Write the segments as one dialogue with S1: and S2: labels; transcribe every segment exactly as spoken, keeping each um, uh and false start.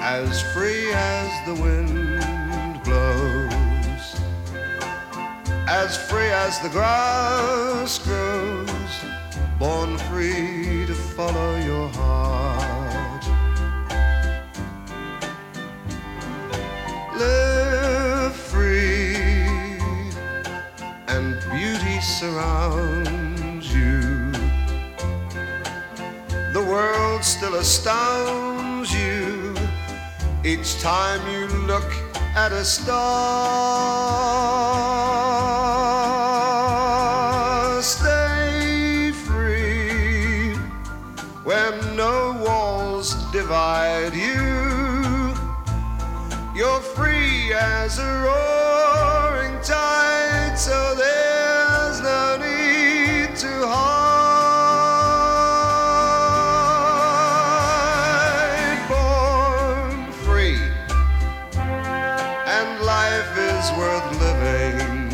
S1: as free as the wind blows, as free as the grass grows, born free to follow your heart. Live free and beauty surrounds you. The world still astounds you each time you look at a star. Stay free when no walls divide you. You're free as a roaring tide, so there's no need to hide. Born free, and life is worth living,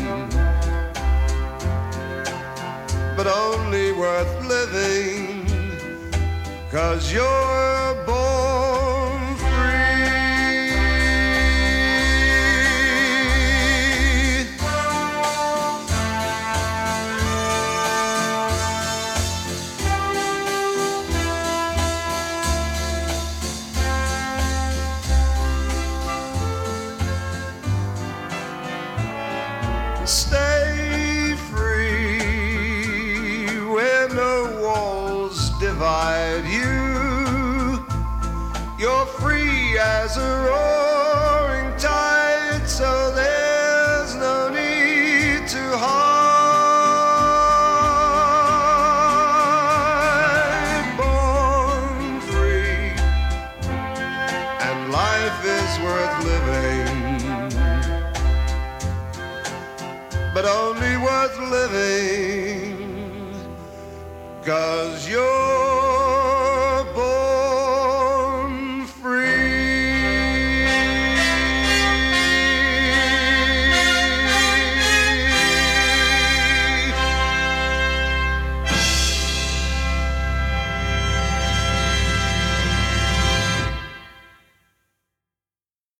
S1: but only worth living 'cause you're born free. Stay free where no walls divide you. You're free as a roaring tide, so there's no need to hide. Born free, and life is worth living, but only worth living 'cause you're